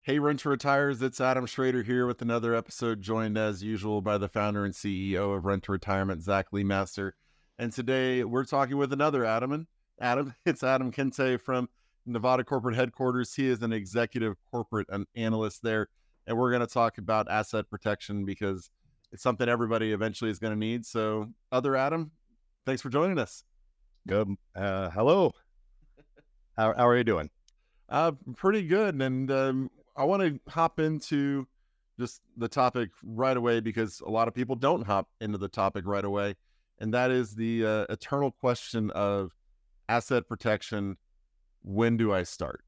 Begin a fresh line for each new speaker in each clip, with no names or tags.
Hey, Rent to Retires, it's Adam Schrader here with another episode, joined as usual by the founder and CEO of Rent to Retirement, Zach Lee Master. And today we're talking with another Adam, it's Adam Kente from Nevada Corporate Headquarters. He is an executive corporate analyst there. And we're going to talk about asset protection because it's something everybody eventually is going to need. So, other Adam, thanks for joining us.
Good. Hello. How are you doing?
Pretty good. And I want to hop into just the topic right away because a lot of people don't hop into the topic right away. And that is the eternal question of asset protection. When do I start?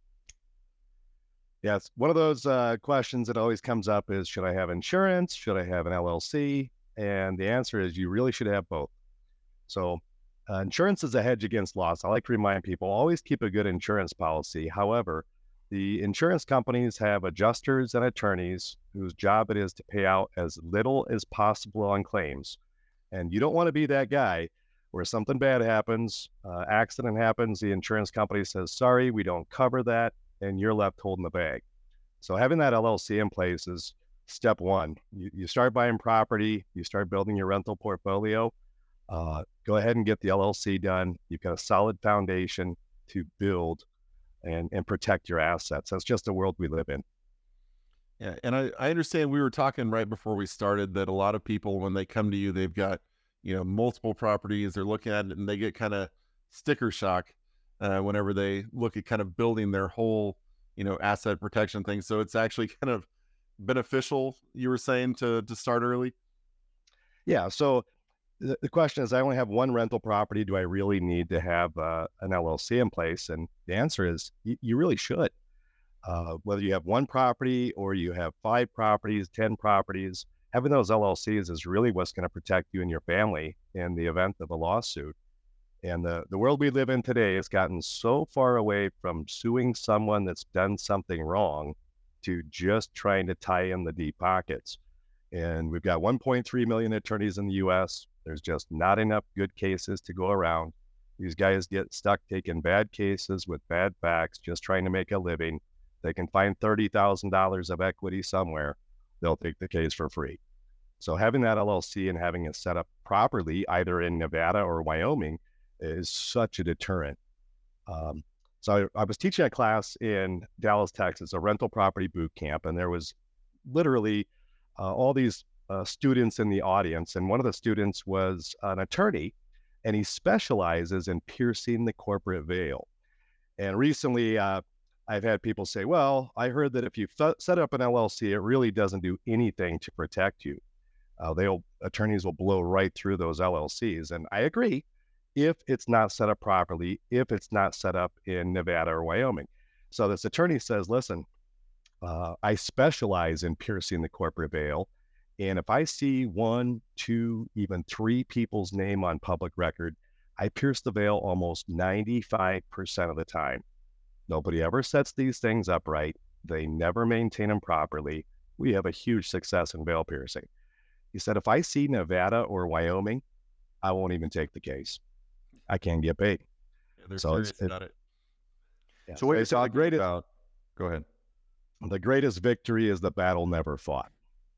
Yes. One of those questions that always comes up is, should I have insurance? Should I have an LLC? And the answer is you really should have both. So insurance is a hedge against loss. I like to remind people, always keep a good insurance policy. However, the insurance companies have adjusters and attorneys whose job it is to pay out as little as possible on claims. And you don't want to be that guy where something bad happens, accident happens, the insurance company says, sorry, we don't cover that, and you're left holding the bag. So having that LLC in place is step one. You start buying property, you start building your rental portfolio, go ahead and get the LLC done. You've got a solid foundation to build and protect your assets. That's just the world we live in.
Yeah. And I understand we were talking right before we started that a lot of people, when they come to you, they've got, multiple properties. They're looking at it and they get kind of sticker shock whenever they look at kind of building their whole, asset protection thing. So it's actually kind of beneficial, you were saying, to start early.
Yeah. So the question is, I only have one rental property. Do I really need to have an LLC in place? And the answer is you really should. Whether you have one property or you have 5 properties, 10 properties, having those LLCs is really what's going to protect you and your family in the event of a lawsuit. And the world we live in today has gotten so far away from suing someone that's done something wrong to just trying to tie in the deep pockets. And we've got 1.3 million attorneys in the US. There's just not enough good cases to go around. These guys get stuck taking bad cases with bad facts, just trying to make a living. They can find $30,000 of equity somewhere. They'll take the case for free. So having that LLC and having it set up properly, either in Nevada or Wyoming, is such a deterrent. So I was teaching a class in Dallas, Texas, a rental property boot camp, and there was literally all these students in the audience. And one of the students was an attorney, and he specializes in piercing the corporate veil. And recently, I've had people say, well, I heard that if you set up an LLC, it really doesn't do anything to protect you. Attorneys will blow right through those LLCs. And I agree, if it's not set up properly, if it's not set up in Nevada or Wyoming. So this attorney says, listen, I specialize in piercing the corporate veil. And if I see 1, 2, even 3 people's name on public record, I pierce the veil almost 95% of the time. Nobody ever sets these things up right. They never maintain them properly. We have a huge success in veil piercing. He said, if I see Nevada or Wyoming, I won't even take the case. I can't get paid.
Yeah, they're
So
serious about it.
yeah,
So what you're
it's the
talking about, go ahead.
greatest victory is the battle never fought.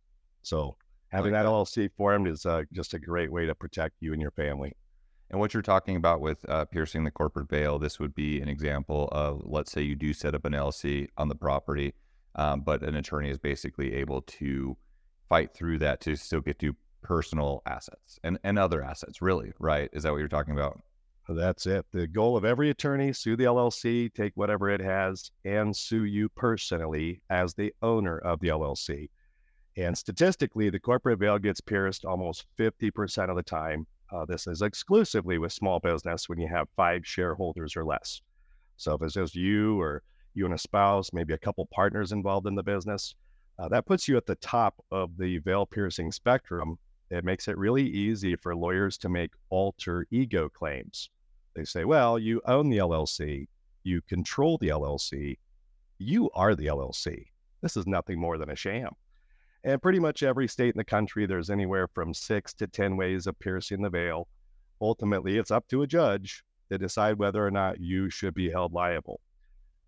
So having
like
that
that.
LLC formed is just a great way to protect you and your family.
And what you're talking about with piercing the corporate veil, this would be an example of, let's say you do set up an LLC on the property, but an attorney is basically able to fight through that to still get to personal assets and other assets, really, right? Is that what you're talking about?
That's it. The goal of every attorney, sue the LLC, take whatever it has, and sue you personally as the owner of the LLC. And statistically, the corporate veil gets pierced almost 50% of the time. This is exclusively with small business when you have 5 shareholders or less. So if it's just you or you and a spouse, maybe a couple partners involved in the business, that puts you at the top of the veil piercing spectrum. It makes it really easy for lawyers to make alter ego claims. They say, well, you own the LLC, you control the LLC, you are the LLC. This is nothing more than a sham. And pretty much every state in the country, there's anywhere from 6 to 10 ways of piercing the veil. Ultimately, it's up to a judge to decide whether or not you should be held liable.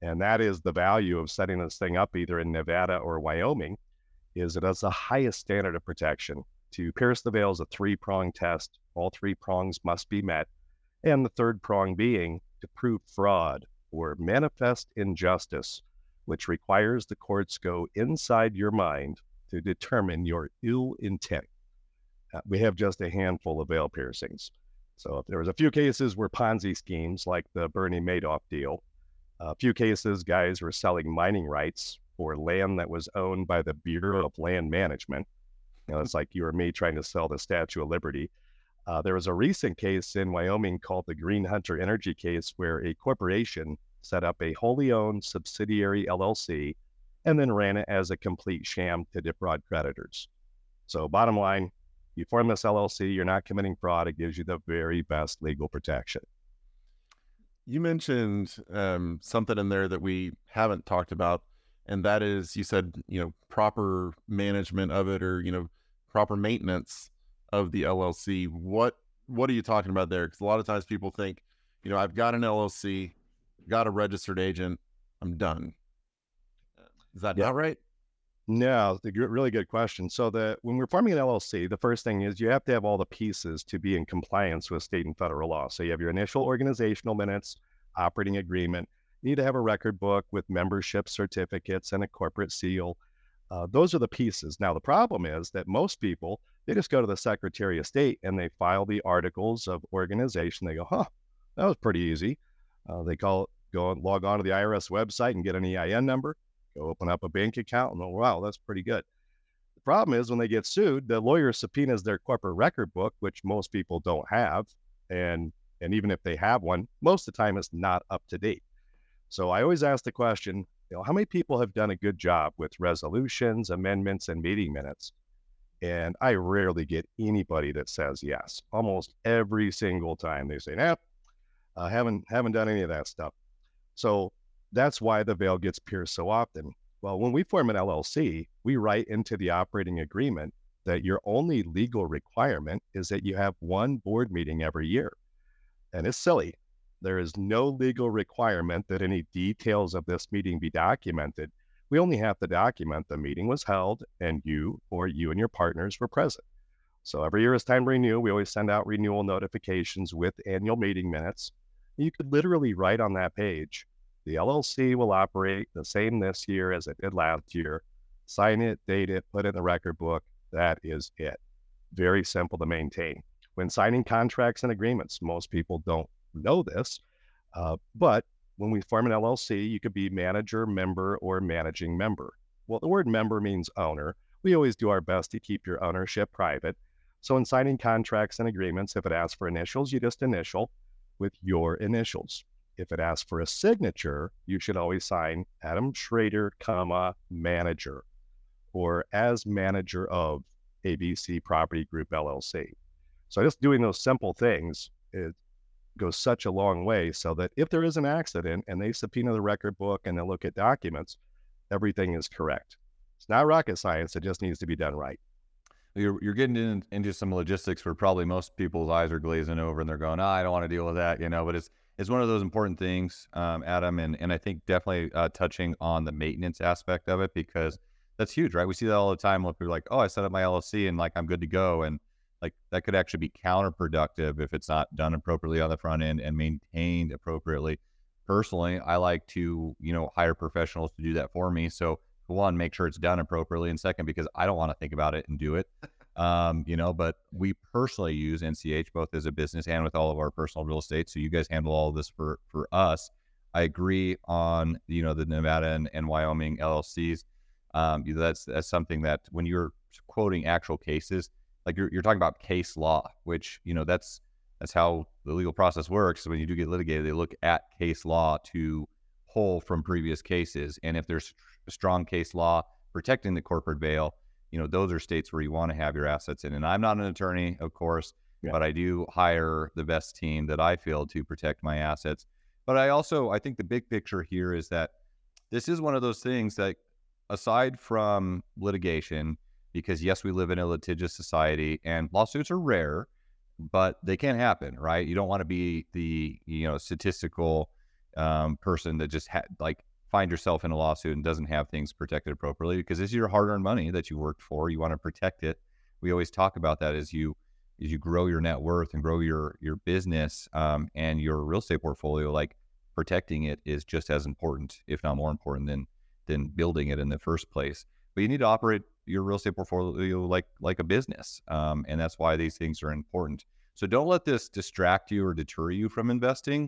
And that is the value of setting this thing up either in Nevada or Wyoming, is it has the highest standard of protection. To pierce the veil is a 3-prong test. All 3 prongs must be met. And the third prong being to prove fraud or manifest injustice, which requires the courts go inside your mind to determine your ill intent. We have just a handful of veil piercings. So if there was a few cases where Ponzi schemes like the Bernie Madoff deal, a few cases guys were selling mining rights for land that was owned by the Bureau of Land Management. It's like you or me trying to sell the Statue of Liberty. There was a recent case in Wyoming called the Green Hunter Energy case, where a corporation set up a wholly owned subsidiary LLC and then ran it as a complete sham to defraud creditors. So bottom line, you form this LLC, you're not committing fraud. It gives you the very best legal protection.
You mentioned something in there that we haven't talked about, and that is, you said, proper management of it, or, proper maintenance of the LLC. What are you talking about there? Because a lot of times people think, I've got an LLC, got a registered agent, I'm done. Is that not right?
No, it's a really good question. So when we're forming an LLC, the first thing is you have to have all the pieces to be in compliance with state and federal law. So you have your initial organizational minutes, operating agreement. You need to have a record book with membership certificates and a corporate seal. Those are the pieces. Now, the problem is that most people, they just go to the Secretary of State and they file the articles of organization. They go, that was pretty easy. They go and log on to the IRS website and get an EIN number. Go open up a bank account and wow, that's pretty good. The problem is when they get sued, the lawyer subpoenas their corporate record book, which most people don't have. And even if they have one, most of the time it's not up to date. So I always ask the question, how many people have done a good job with resolutions, amendments, and meeting minutes? And I rarely get anybody that says yes. Almost every single time they say, I haven't done any of that stuff. So that's why the veil gets pierced so often. Well, when we form an LLC, we write into the operating agreement that your only legal requirement is that you have one board meeting every year. And it's silly. There is no legal requirement that any details of this meeting be documented. We only have to document the meeting was held and you and your partners were present. So every year it's time to renew. We always send out renewal notifications with annual meeting minutes. You could literally write on that page, the LLC will operate the same this year as it did last year. Sign it, date it, put it in the record book. That is it. Very simple to maintain. When signing contracts and agreements, most people don't know this, but when we form an LLC, you could be manager, member, or managing member. Well, the word member means owner. We always do our best to keep your ownership private. So in signing contracts and agreements, if it asks for initials, you just initial with your initials. If it asks for a signature, you should always sign Adam Schrader, manager, or as manager of ABC Property Group LLC. So just doing those simple things, it goes such a long way so that if there is an accident and they subpoena the record book and they look at documents, everything is correct. It's not rocket science. It just needs to be done right.
You're getting into some logistics where probably most people's eyes are glazing over and they're going, I don't want to deal with that, but it's one of those important things, Adam, and I think definitely touching on the maintenance aspect of it, because that's huge, right? We see that all the time when people are like, I set up my LLC and like I'm good to go, and like that could actually be counterproductive if it's not done appropriately on the front end and maintained appropriately. Personally, I like to, hire professionals to do that for me. So one, make sure it's done appropriately, and second, because I don't want to think about it and do it. But we personally use NCH both as a business and with all of our personal real estate. So you guys handle all of this for us. I agree on, the Nevada and Wyoming LLCs. That's something that when you're quoting actual cases, like you're talking about case law, which, that's how the legal process works. So when you do get litigated, they look at case law to pull from previous cases. And if there's a strong case law protecting the corporate veil, those are states where you want to have your assets in. And I'm not an attorney, of course, but I do hire the best team that I feel to protect my assets. But I think the big picture here is that this is one of those things that, aside from litigation, because yes, we live in a litigious society and lawsuits are rare, but they can happen, right? You don't want to be the, statistical person that just find yourself in a lawsuit and doesn't have things protected appropriately, because this is your hard-earned money that you worked for. You want to protect it. We always talk about that as you grow your net worth and grow your business and your real estate portfolio. Like, protecting it is just as important, if not more important, than building it in the first place. But you need to operate your real estate portfolio like a business, and that's why these things are important. So don't let this distract you or deter you from investing,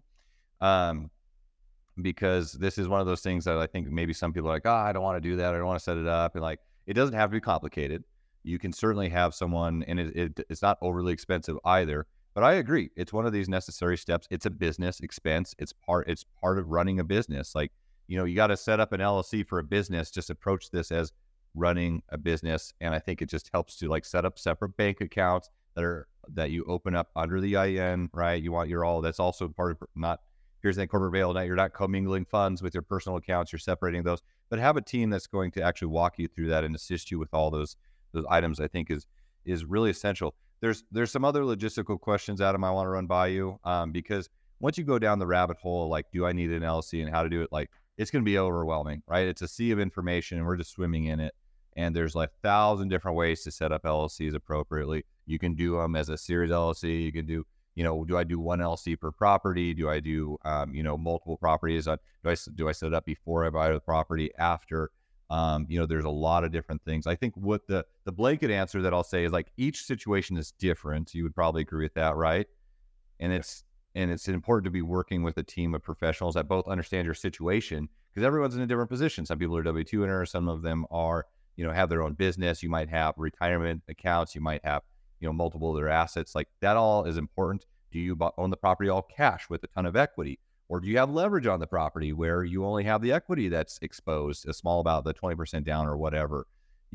because this is one of those things that I think maybe some people are like, I don't want to do that. I don't want to set it up. And like, it doesn't have to be complicated. You can certainly have someone, and it's not overly expensive either. But I agree, it's one of these necessary steps. It's a business expense. It's part of running a business. Like, you got to set up an LLC for a business. Just approach this as running a business, and I think it just helps to like set up separate bank accounts that you open up under the IN, right? That's also part of not piercing the corporate veil. You're not commingling funds with your personal accounts. You're separating those, but have a team that's going to actually walk you through that and assist you with all those items. I think is really essential. There's some other logistical questions, Adam, I want to run by you, because once you go down the rabbit hole, like, do I need an LLC and how to do it? Like, it's going to be overwhelming, right? It's a sea of information and we're just swimming in it. And there's like 1,000 different ways to set up LLCs appropriately. You can do them as a series LLC. You can do, do I do one LLC per property? Do I do, multiple properties? Do I set it up before I buy the property, after? There's a lot of different things. I think what the blanket answer that I'll say is, like, each situation is different. You would probably agree with that, right? And it's important to be working with a team of professionals that both understand your situation, because everyone's in a different position. Some people are W-2 earners. Some of them are, have their own business. You might have retirement accounts. You might have, multiple of their assets. Like, that all is important. Do you own the property all cash with a ton of equity? Or do you have leverage on the property where you only have the equity that's exposed, a small amount, the 20% down or whatever,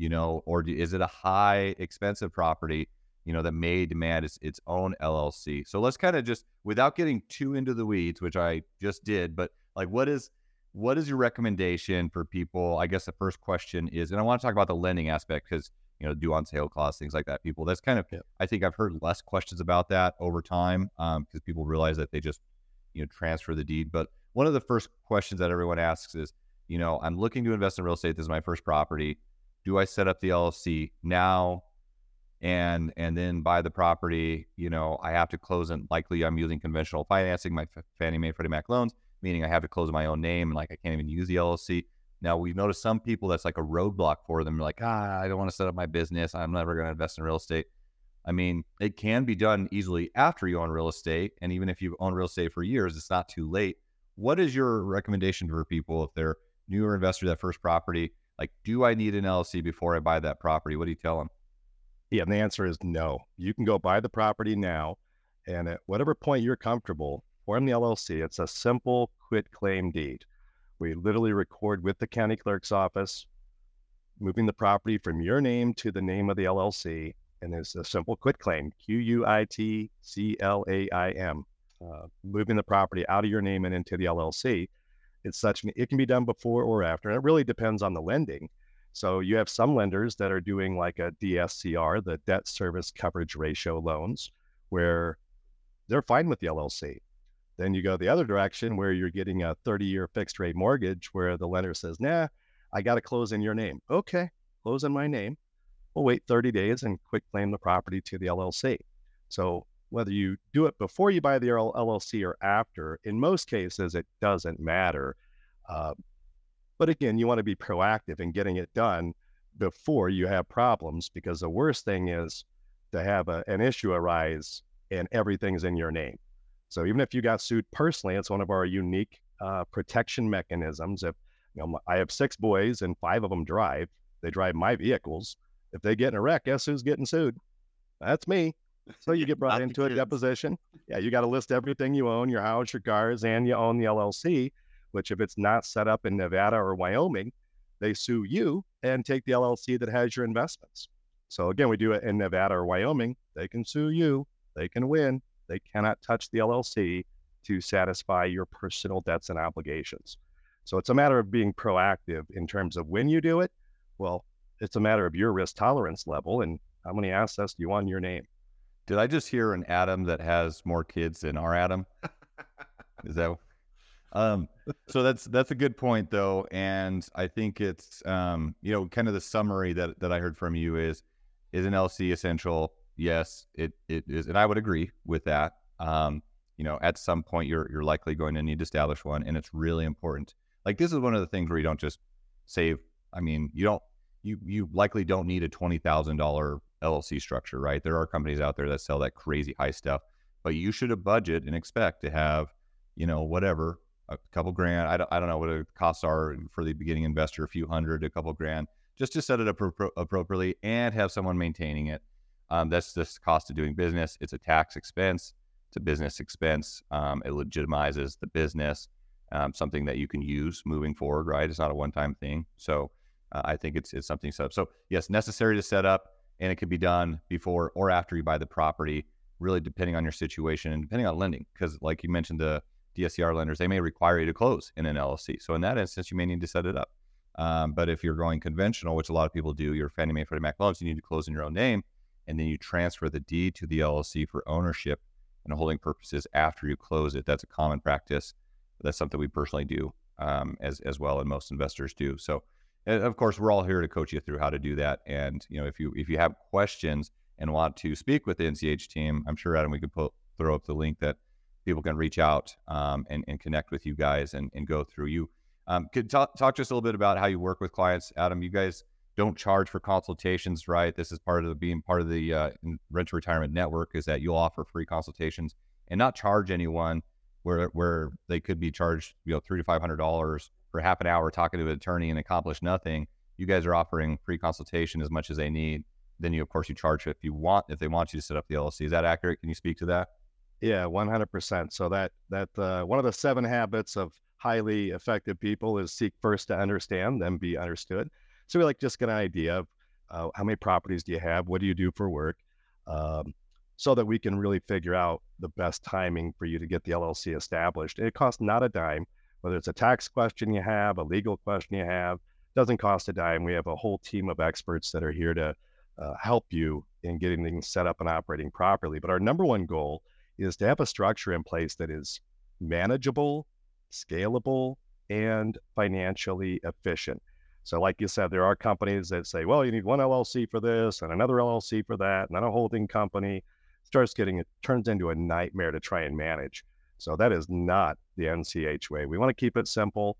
or is it a high expensive property, that may demand its own LLC? So let's kind of just, without getting too into the weeds, which I just did, but like, what is your recommendation for people? I guess the first question is, and I want to talk about the lending aspect, because, due on sale clause, things like that. That's kind of, I think I've heard less questions about that over time, because people realize that they just, transfer the deed. But one of the first questions that everyone asks is, I'm looking to invest in real estate. This is my first property. Do I set up the LLC now and then buy the property? I have to close, and likely I'm using conventional financing, my Fannie Mae, Freddie Mac loans, meaning I have to close in my own name, and like, I can't even use the LLC. Now, we've noticed some people that's like a roadblock for them. They're like, I don't want to set up my business. I'm never going to invest in real estate. I mean, it can be done easily after you own real estate. And even if you've owned real estate for years, it's not too late. What is your recommendation for people if they're newer investor, that first property? Like, do I need an LLC before I buy that property? What do you tell them?
Yeah, and the answer is no. You can go buy the property now, and at whatever point you're comfortable, form the LLC. It's a simple quitclaim deed. We literally record with the county clerk's office, moving the property from your name to the name of the LLC. And it's a simple quitclaim, QUITCLAIM, moving the property out of your name and into the LLC. It can be done before or after, and it really depends on the lending. So you have some lenders that are doing like a DSCR, the debt service coverage ratio loans, where they're fine with the LLC. Then you go the other direction where you're getting a 30-year fixed rate mortgage where the lender says, nah, I got to close in your name. Okay, close in my name. We'll wait 30 days and quitclaim the property to the LLC. So whether you do it before you buy the LLC or after, in most cases, it doesn't matter. But again, you want to be proactive in getting it done before you have problems, because the worst thing is to have an issue arise and everything's in your name. So even if you got sued personally, it's one of our unique protection mechanisms. If I have 6 boys and 5 of them drive, they drive my vehicles. If they get in a wreck, guess who's getting sued? That's me. So you get brought into a deposition. Yeah, you got to list everything you own, your house, your cars, and you own the LLC, which if it's not set up in Nevada or Wyoming, they sue you and take the LLC that has your investments. So again, we do it in Nevada or Wyoming. They can sue you. They can win. They cannot touch the LLC to satisfy your personal debts and obligations. So it's a matter of being proactive in terms of when you do it. Well, it's a matter of your risk tolerance level and how many assets do you want in your name.
Did I just hear an Adam that has more kids than our Adam? Is that? So that's a good point though. And I think it's, kind of the summary that I heard from you is an LC essential? Yes, it is. And I would agree with that. At some point you're likely going to need to establish one, and it's really important. Like, this is one of the things where you don't just save. I mean, you likely don't need a $20,000 LLC structure, right? There are companies out there that sell that crazy high stuff, but you should have budget and expect to have, whatever, a couple grand. I don't know what the costs are for the beginning investor, a few hundred, a couple grand, just to set it up appropriately and have someone maintaining it. That's the cost of doing business. It's a tax expense. It's a business expense. It legitimizes the business, something that you can use moving forward, right? It's not a one-time thing. So I think it's something set up. So yes, necessary to set up, and it can be done before or after you buy the property, really depending on your situation and depending on lending. Because like you mentioned, the DSCR lenders, they may require you to close in an LLC. So in that instance, you may need to set it up. But if you're going conventional, which a lot of people do, your Fannie Mae, Freddie Mac loans, you need to close in your own name, and then you transfer the deed to the LLC for ownership and holding purposes after you close it. That's a common practice. That's something we personally do as well, and most investors do. So, of course, we're all here to coach you through how to do that. And if you have questions and want to speak with the NCH team, I'm sure, Adam, we could throw up the link that people can reach out and connect with you guys and go through. You could talk to us a little bit about how you work with clients. Adam, you guys don't charge for consultations, right? This is part of being part of the Rent to Retirement Network, is that you'll offer free consultations and not charge anyone where they could be charged, $300 to $500 for half an hour talking to an attorney and accomplish nothing. You guys are offering free consultation as much as they need. Then you charge if they want you to set up the LLC. Is that accurate? Can you speak to that?
Yeah, 100%. So that one of the 7 habits of highly effective people is seek first to understand, then be understood. So we just get an idea of how many properties do you have? What do you do for work? So that we can really figure out the best timing for you to get the LLC established. It costs not a dime, whether it's a tax question you have, a legal question you have, doesn't cost a dime. We have a whole team of experts that are here to help you in getting things set up and operating properly. But our number one goal is to have a structure in place that is manageable, scalable, and financially efficient. So like you said, there are companies that say, well, you need one LLC for this and another LLC for that, and then a holding company. It turns into a nightmare to try and manage. So that is not the NCH way. We want to keep it simple.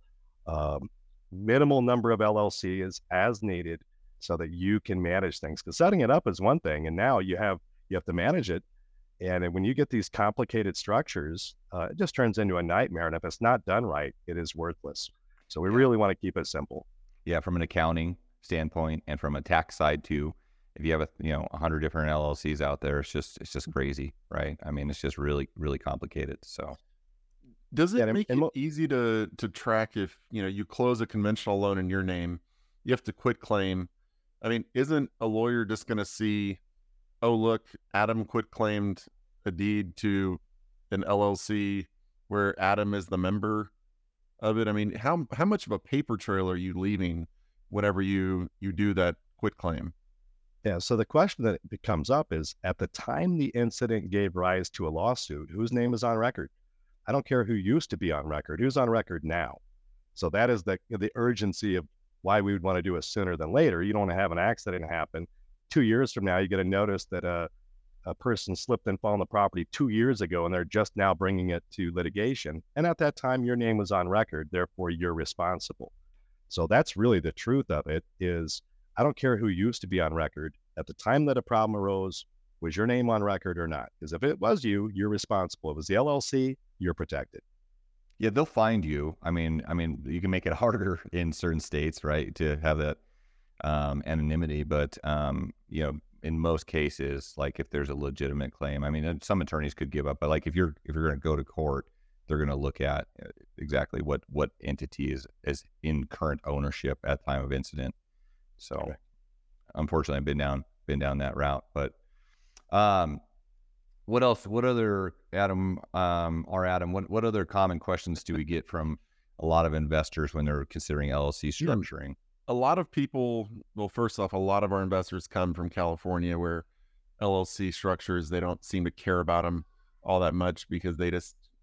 Minimal number of LLCs as needed so that you can manage things. Because setting it up is one thing, and now you have to manage it. And when you get these complicated structures, it just turns into a nightmare. And if it's not done right, it is worthless. So we really want to keep it simple.
Yeah, from an accounting standpoint and from a tax side too. If you have 100 different LLCs out there, it's just crazy, right? I mean, it's just really, really complicated. So
does it make it easy to track if you close a conventional loan in your name, you have to quit claim? I mean, isn't a lawyer just going to see, oh, look, Adam quit claimed a deed to an LLC where Adam is the member of it? I mean, how much of a paper trail are you leaving whenever you do that quit claim?
Yeah, so the question that comes up is, at the time the incident gave rise to a lawsuit, whose name is on record? I don't care who used to be on record, who's on record now. So that is the urgency of why we would want to do it sooner than later. You don't want to have an accident happen 2 years from now. You get a notice that a person slipped and fell on the property 2 years ago, and they're just now bringing it to litigation. And at that time, your name was on record, therefore you're responsible. So that's really the truth of it is, I don't care who used to be on record. At the time that a problem arose, was your name on record or not? Because if it was you, you're responsible. If it was the LLC, you're protected.
Yeah, they'll find you. I mean, you can make it harder in certain states, right, to have that anonymity. But in most cases, like if there's a legitimate claim, I mean, some attorneys could give up. But like if you're going to go to court, they're going to look at exactly what entity is in current ownership at the time of incident. So, okay. Unfortunately, I've been down that route. But what else? What other, Adam? What other common questions do we get from a lot of investors when they're considering LLC structuring?
A lot of people. Well, first off, a lot of our investors come from California, where LLC structures, they don't seem to care about them all that much because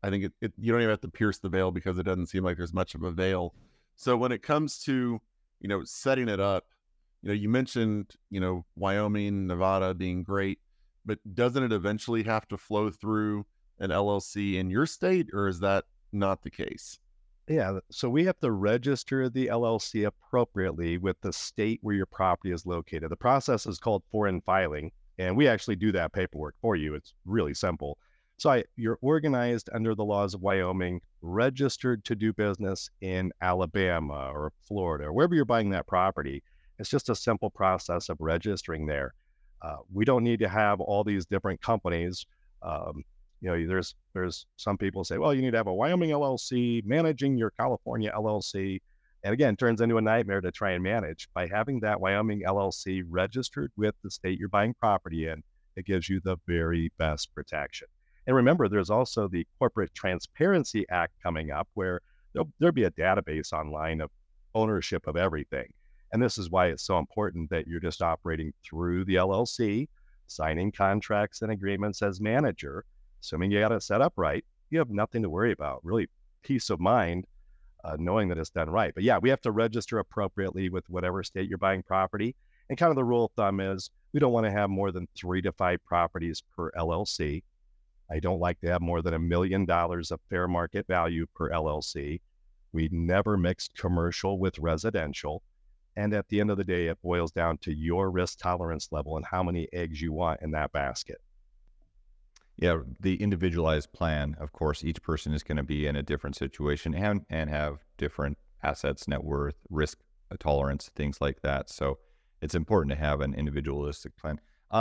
I think you don't even have to pierce the veil because it doesn't seem like there's much of a veil. So when it comes to, setting it up, you mentioned, Wyoming, Nevada being great, but doesn't it eventually have to flow through an LLC in your state, or is that not the case?
Yeah, so we have to register the LLC appropriately with the state where your property is located. The process is called foreign filing, and we actually do that paperwork for you. It's really simple. So you're organized under the laws of Wyoming, registered to do business in Alabama or Florida or wherever you're buying that property. It's just a simple process of registering there. We don't need to have all these different companies. Um, there's some people say, well, you need to have a Wyoming LLC managing your California LLC. And again, it turns into a nightmare to try and manage. By having that Wyoming LLC registered with the state you're buying property in, it gives you the very best protection. And remember, there's also the Corporate Transparency Act coming up where there'll be a database online of ownership of everything. And this is why it's so important that you're just operating through the LLC, signing contracts and agreements as manager. Assuming you got it set up right, you have nothing to worry about. Really, peace of mind, knowing that it's done right. But yeah, we have to register appropriately with whatever state you're buying property. And kind of the rule of thumb is we don't want to have more than 3 to 5 properties per LLC. I don't like to have more than $1 million of fair market value per LLC. We never mix commercial with residential. And at the end of the day, it boils down to your risk tolerance level and how many eggs you want in that basket.
Yeah, the individualized plan, of course, each person is going to be in a different situation and have different assets, net worth, risk tolerance, things like that. So it's important to have an individualistic plan.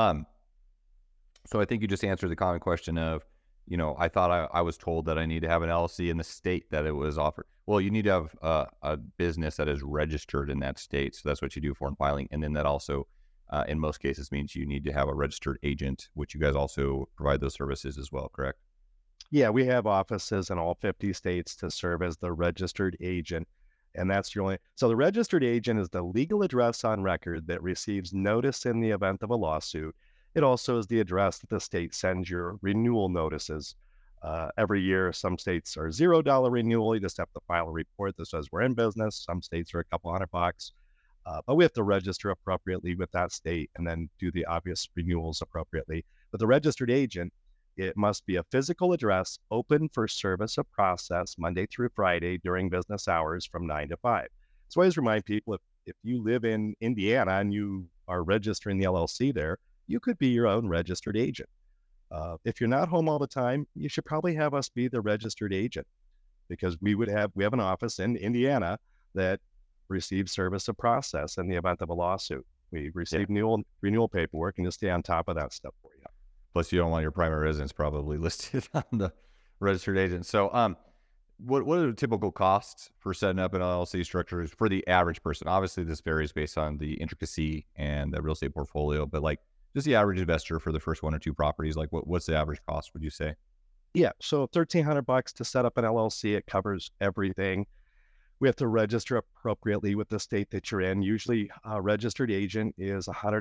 So I think you just answered the common question of, I thought I was told that I need to have an LLC in the state that it was offered. Well, you need to have a business that is registered in that state. So that's what you do, foreign filing. And then that also, in most cases, means you need to have a registered agent, which you guys also provide those services as well, correct?
Yeah, we have offices in all 50 states to serve as the registered agent. And that's your only. So the registered agent is the legal address on record that receives notice in the event of a lawsuit. It also is the address that the state sends your renewal notices. Every year, some states are $0 renewal. You just have to file a report that says we're in business. Some states are a couple $100. But we have to register appropriately with that state and then do the obvious renewals appropriately. But the registered agent, it must be a physical address open for service of process Monday through Friday during business hours from 9 to 5. So I always remind people, if you live in Indiana and you are registering the LLC there, you could be your own registered agent. If you're not home all the time, you should probably have us be the registered agent, because we have an office in Indiana that receives service of process in the event of a lawsuit. We receive renewal paperwork and just stay on top of that stuff for you.
Plus, you don't want your primary residence probably listed on the registered agent. So, what are the typical costs for setting up an LLC structure for the average person? Obviously, this varies based on the intricacy and the real estate portfolio, but like just the average investor for the first 1 or 2 properties, like what's the average cost, would you say?
Yeah, so $1,300 to set up an LLC. It covers everything. We have to register appropriately with the state that you're in. Usually, a registered agent is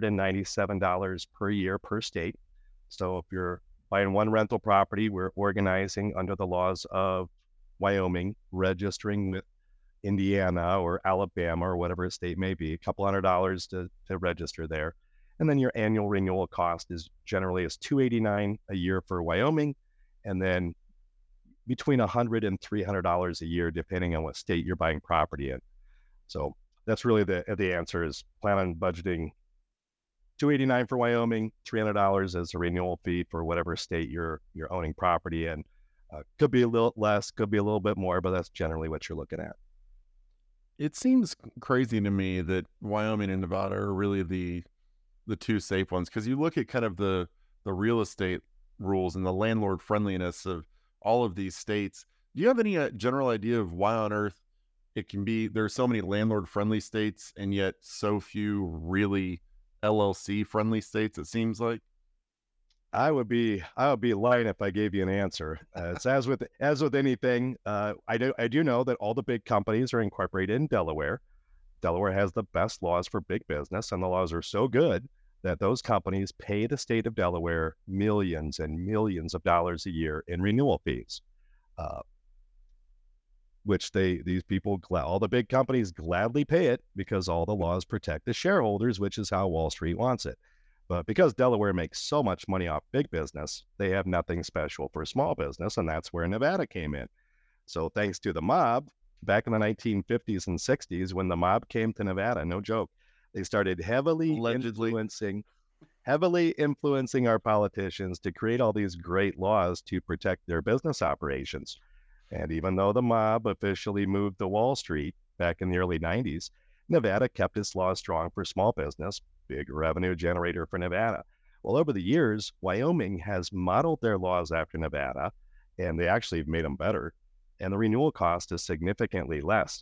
$197 per year per state. So if you're buying one rental property, we're organizing under the laws of Wyoming, registering with Indiana or Alabama or whatever state may be, a couple $100 to register there. And then your annual renewal cost is generally $289 a year for Wyoming, and then between $100 and $300 a year, depending on what state you're buying property in. So that's really the answer is plan on budgeting $289 for Wyoming, $300 as a renewal fee for whatever state you're owning property in. Could be a little less, could be a little bit more, but that's generally what you're looking at.
It seems crazy to me that Wyoming and Nevada are really the 2 safe ones, because you look at kind of the real estate rules and the landlord friendliness of all of these states. Do you have any general idea of why on earth it can be there's so many landlord friendly states and yet so few really LLC friendly states, it seems like?
I would be lying if I gave you an answer. It's as with anything. I do know that all the big companies are incorporated in Delaware. Delaware has the best laws for big business, and the laws are so good that those companies pay the state of Delaware millions and millions of dollars a year in renewal fees. uh, which these people, all the big companies gladly pay it because all the laws protect the shareholders, which is how Wall Street wants it. But because Delaware makes so much money off big business, they have nothing special for small business, and that's where Nevada came in. So thanks to the mob, back in the 1950s and 60s, when the mob came to Nevada, no joke, they started heavily influencing our politicians to create all these great laws to protect their business operations. And even though the mob officially moved to Wall Street back in the early 90s, Nevada kept its laws strong for small business, big revenue generator for Nevada. Well, over the years, Wyoming has modeled their laws after Nevada, and they actually have made them better. And the renewal cost is significantly less.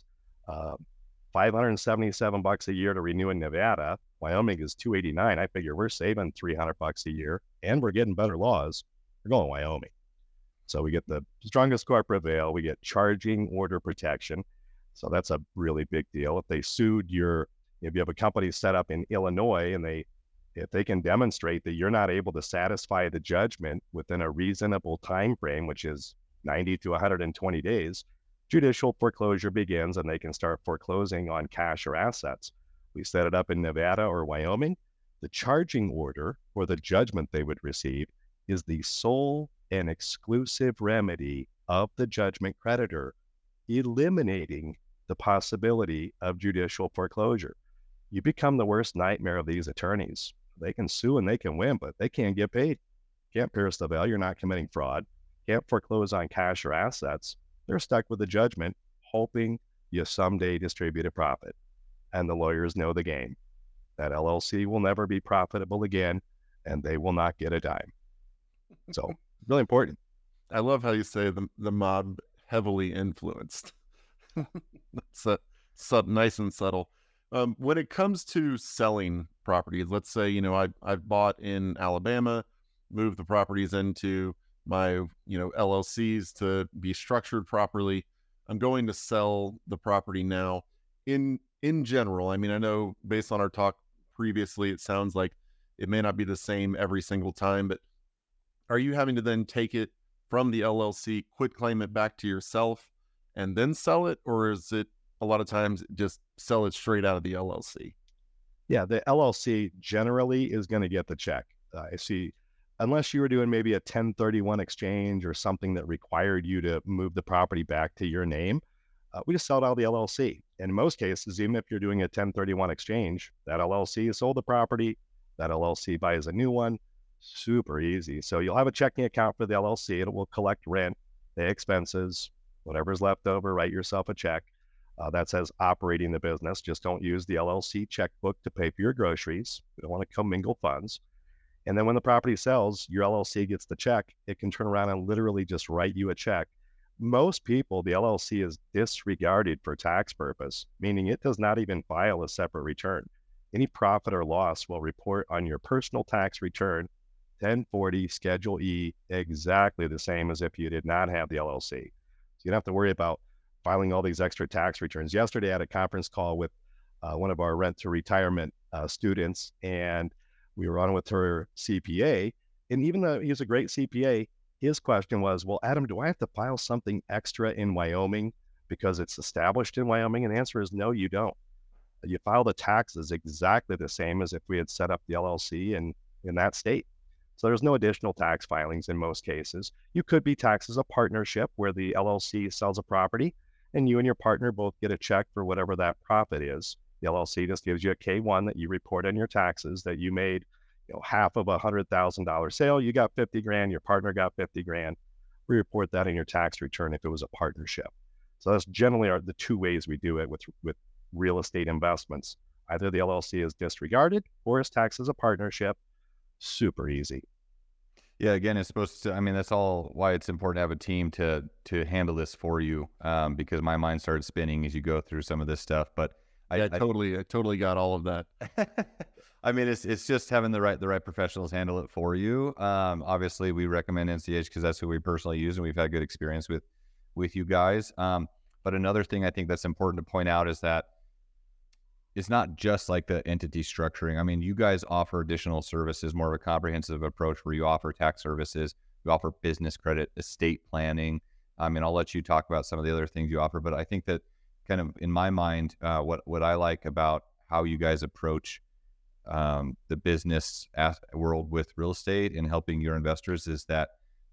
$577 a year to renew in Nevada. Wyoming is $289. I figure we're saving $300 a year, and we're getting better laws. We're going Wyoming. So we get the strongest corporate veil. We get charging order protection. So that's a really big deal. If they sued if you have a company set up in Illinois and if they can demonstrate that you're not able to satisfy the judgment within a reasonable time frame, which is 90 to 120 days, judicial foreclosure begins and they can start foreclosing on cash or assets. We set it up in Nevada or Wyoming. The charging order or the judgment they would receive is the sole and exclusive remedy of the judgment creditor, eliminating the possibility of judicial foreclosure. You become the worst nightmare of these attorneys. They can sue and they can win, but they can't get paid. Can't pierce the veil. You're not committing fraud. Can't foreclose on cash or assets. They're stuck with the judgment, hoping you someday distribute a profit. And the lawyers know the game. That LLC will never be profitable again, and they will not get a dime. So, really important.
I love how you say the mob heavily influenced. That's nice and subtle. When it comes to selling properties, let's say, I've bought in Alabama, moved the properties into my, LLCs to be structured properly. I'm going to sell the property now. In general, I know based on our talk previously, it sounds like it may not be the same every single time, but are you having to then take it from the LLC, quit claim it back to yourself, and then sell it? Or is it a lot of times just sell it straight out of the LLC?
Yeah, the LLC generally is going to get the check. I see, unless you were doing maybe a 1031 exchange or something that required you to move the property back to your name, we just sell it out of the LLC. In most cases, even if you're doing a 1031 exchange, that LLC has sold the property, that LLC buys a new one. Super easy. So you'll have a checking account for the LLC. It will collect rent, pay expenses, whatever's left over, write yourself a check. That says operating the business. Just don't use the LLC checkbook to pay for your groceries. We don't want to commingle funds. And then when the property sells, your LLC gets the check. It can turn around and literally just write you a check. Most people, the LLC is disregarded for tax purpose, meaning it does not even file a separate return. Any profit or loss will report on your personal tax return, 1040 Schedule E, exactly the same as if you did not have the LLC. So you don't have to worry about filing all these extra tax returns. Yesterday, I had a conference call with one of our rent to retirement students, and we were on with her CPA. And even though he's a great CPA, his question was, well, Adam, do I have to file something extra in Wyoming because it's established in Wyoming? And the answer is no, you don't. You file the taxes exactly the same as if we had set up the LLC in that state. So there's no additional tax filings in most cases. You could be taxed as a partnership where the LLC sells a property and you and your partner both get a check for whatever that profit is. The LLC just gives you a K-1 that you report on your taxes that you made, half of $100,000 sale. You got 50 grand, your partner got 50 grand. We report that in your tax return if it was a partnership. So that's generally the two ways we do it with real estate investments. Either the LLC is disregarded or is taxed as a partnership. Super easy.
Yeah, again, it's supposed to, that's all why it's important to have a team to handle this for you, because my mind started spinning as you go through some of this stuff. But
I totally got all of that.
It's just having the right professionals handle it for you. Obviously, we recommend NCH because that's who we personally use, and we've had good experience with you guys. But another thing I think that's important to point out is that it's not just like the entity structuring. You guys offer additional services, more of a comprehensive approach where you offer tax services, you offer business credit, estate planning, And I'll let you talk about some of the other things you offer. But I think that kind of in my mind, what I like about how you guys approach the business world with real estate and helping your investors is that,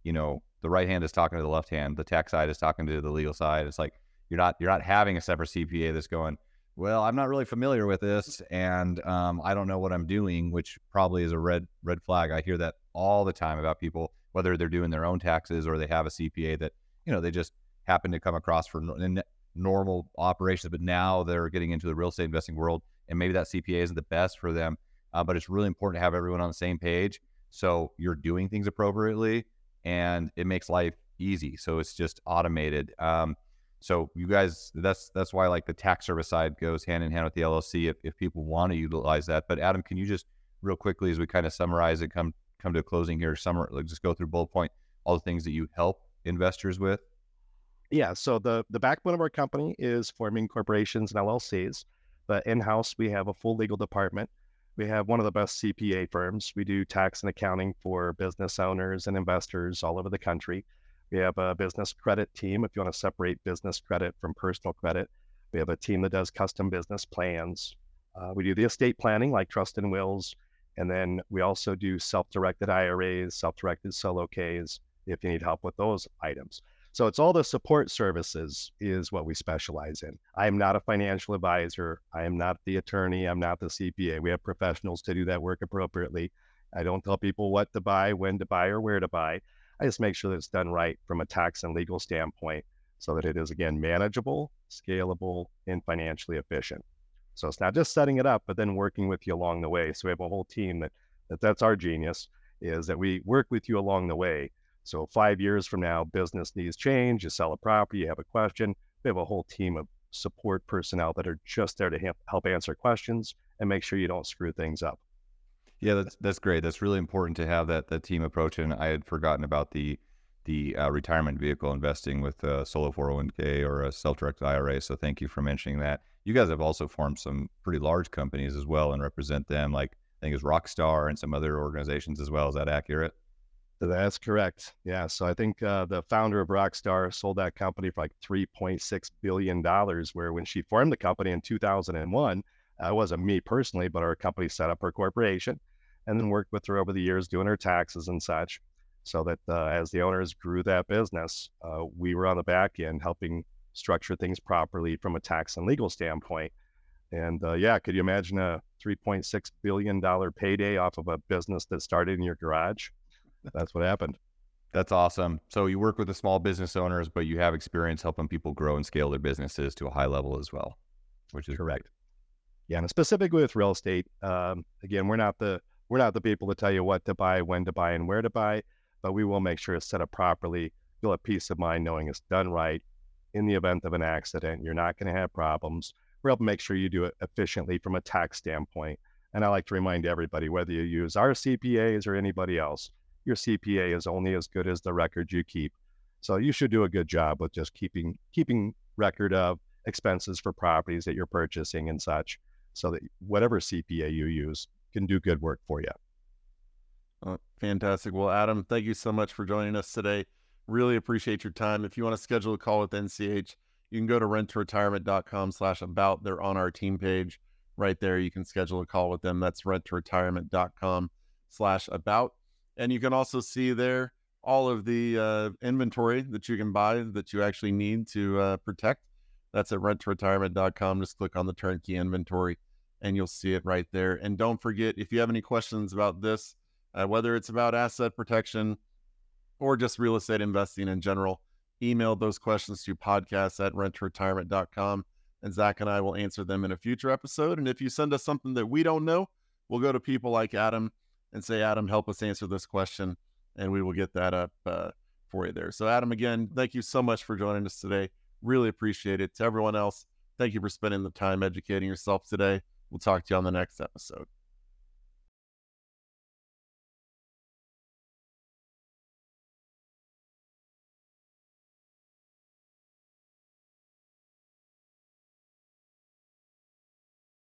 the right hand is talking to the left hand, the tax side is talking to the legal side. It's like you're not having a separate CPA that's going, well, I'm not really familiar with this, and I don't know what I'm doing, which probably is a red flag. I hear that all the time about people, whether they're doing their own taxes or they have a CPA that they just happen to come across for normal operations, but now they're getting into the real estate investing world, and maybe that CPA isn't the best for them. But it's really important to have everyone on the same page, so you're doing things appropriately, and it makes life easy. So it's just automated. So you guys, that's why like the tax service side goes hand in hand with the LLC if people want to utilize that. But Adam, can you just real quickly, as we kind of summarize and come to a closing here, just go through bullet point all the things that you help investors with?
Yeah, so the backbone of our company is forming corporations and LLCs, but in-house we have a full legal department. We have one of the best CPA firms. We do tax and accounting for business owners and investors all over the country. We have a business credit team if you want to separate business credit from personal credit. We have a team that does custom business plans. We do the estate planning like trust and wills. And then we also do self-directed IRAs, self-directed solo Ks if you need help with those items. So it's all the support services is what we specialize in. I am not a financial advisor. I am not the attorney. I'm not the CPA. We have professionals to do that work appropriately. I don't tell people what to buy, when to buy, or where to buy. I just make sure that it's done right from a tax and legal standpoint so that it is, again, manageable, scalable, and financially efficient. So it's not just setting it up, but then working with you along the way. So we have a whole team that's our genius, is that we work with you along the way. So 5 years from now, business needs change, you sell a property, you have a question. We have a whole team of support personnel that are just there to help answer questions and make sure you don't screw things up.
Yeah, that's great. That's really important to have that team approach. And I had forgotten about the retirement vehicle investing with a solo 401k or a self-directed IRA. So thank you for mentioning that. You guys have also formed some pretty large companies as well and represent them, like I think it's Rockstar and some other organizations as well. Is that accurate?
That's correct. Yeah. So I think the founder of Rockstar sold that company for like $3.6 billion, where when she formed the company in 2001, it wasn't me personally, but our company set up her corporation and then worked with her over the years doing her taxes and such. So that as the owners grew that business, we were on the back end helping structure things properly from a tax and legal standpoint. And yeah, could you imagine a $3.6 billion payday off of a business that started in your garage? That's what happened.
That's awesome. So you work with the small business owners, but you have experience helping people grow and scale their businesses to a high level as well, which is
correct. Yeah, and specifically with real estate, again, we're not the people to tell you what to buy, when to buy, and where to buy, but we will make sure it's set up properly. You'll have peace of mind knowing it's done right. In the event of an accident, you're not going to have problems. We're able to make sure you do it efficiently from a tax standpoint. And I like to remind everybody, whether you use our CPAs or anybody else, your CPA is only as good as the records you keep. So you should do a good job with just keeping record of expenses for properties that you're purchasing and such, so that whatever CPA you use can do good work for you.
Fantastic. Well, Adam, thank you so much for joining us today. Really appreciate your time. If you want to schedule a call with NCH, you can go to renttoretirement.com/about. They're on our team page right there. You can schedule a call with them. That's renttoretirement.com/about. And you can also see there all of the inventory that you can buy that you actually need to protect. That's at renttoretirement.com. Just click on the turnkey inventory and you'll see it right there. And don't forget, if you have any questions about this, whether it's about asset protection or just real estate investing in general, email those questions to podcast@renttoretirement.com, and Zach and I will answer them in a future episode. And if you send us something that we don't know, we'll go to people like Adam and say, Adam, help us answer this question, and we will get that up for you there. So Adam, again, thank you so much for joining us today. Really appreciate it. To everyone else, thank you for spending the time educating yourself today. We'll talk to you on the next episode.